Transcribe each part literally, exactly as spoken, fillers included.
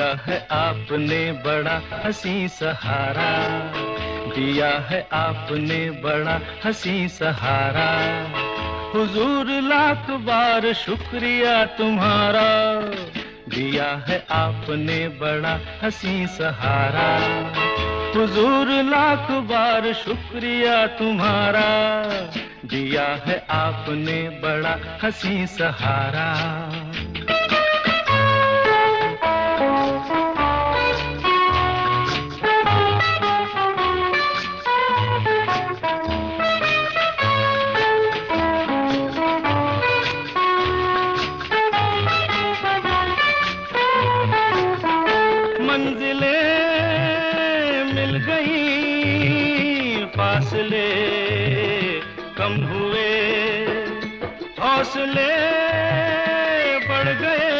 है आपने बड़ा हंसी सहारा, दिया है आपने बड़ा हंसी सहारा। हुजूर लाख बार शुक्रिया तुम्हारा, दिया है आपने बड़ा हंसी सहारा। हुजूर लाख बार शुक्रिया तुम्हारा, दिया है आपने बड़ा हंसी सहारा। मंजिलें मिल गई, फासले कम हुए, हौसले बढ़ गए,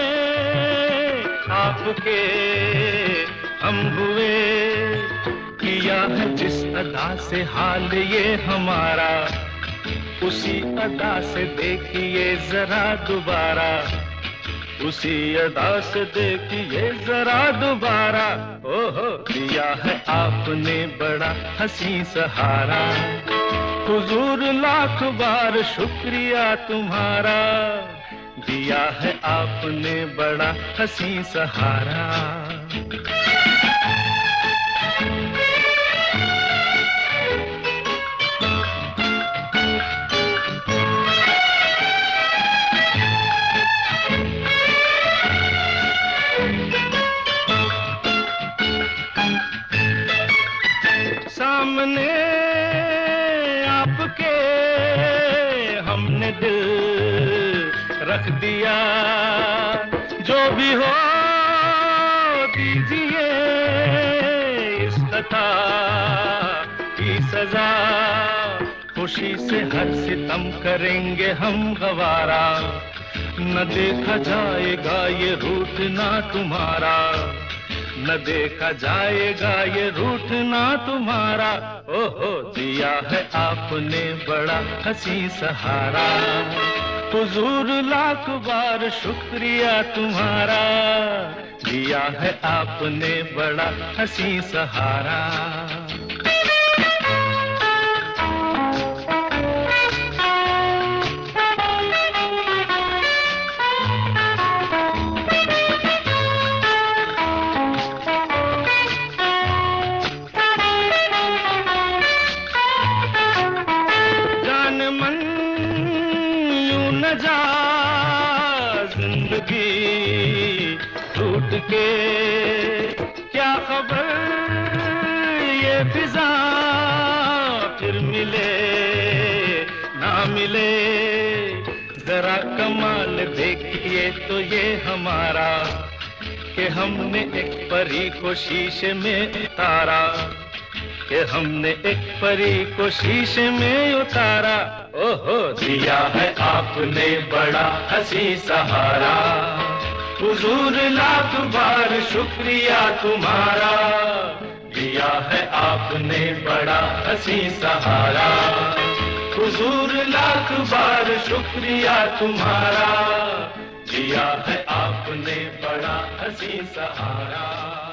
आपके हम हुए। किया है जिस अदा से हाल ये हमारा, उसी अदा से देखिए जरा दोबारा, उसी अदा से देखिए जरा दोबारा। ओहो, दिया है आपने बड़ा हंसी सहारा, हुजूर लाख बार शुक्रिया तुम्हारा, दिया है आपने बड़ा हंसी सहारा। सामने आपके हमने दिल रख दिया, जो भी हो दीजिए इस खता की सजा। खुशी से हर सितम करेंगे हम गवारा, न देखा जाएगा ये रूठना तुम्हारा, न देखा जाएगा ये रूठना तुम्हारा। ओहो, दिया है आपने बड़ा हंसी सहारा, हुजूर लाख बार शुक्रिया तुम्हारा, दिया है आपने बड़ा हंसी सहारा। जा जिंदगी टूट के, क्या खबर ये फिजा फिर मिले ना मिले। जरा कमाल देखिए तो ये हमारा, कि हमने एक परी को शीशे में उतारा, कि हमने एक परी को शीशे में उतारा। ओहो, दिया है आपने बड़ा हंसी सहारा, हुजूर लाख बार शुक्रिया तुम्हारा, दिया है आपने बड़ा हंसी सहारा। हुजूर लाख बार शुक्रिया तुम्हारा, दिया है आपने बड़ा हंसी सहारा।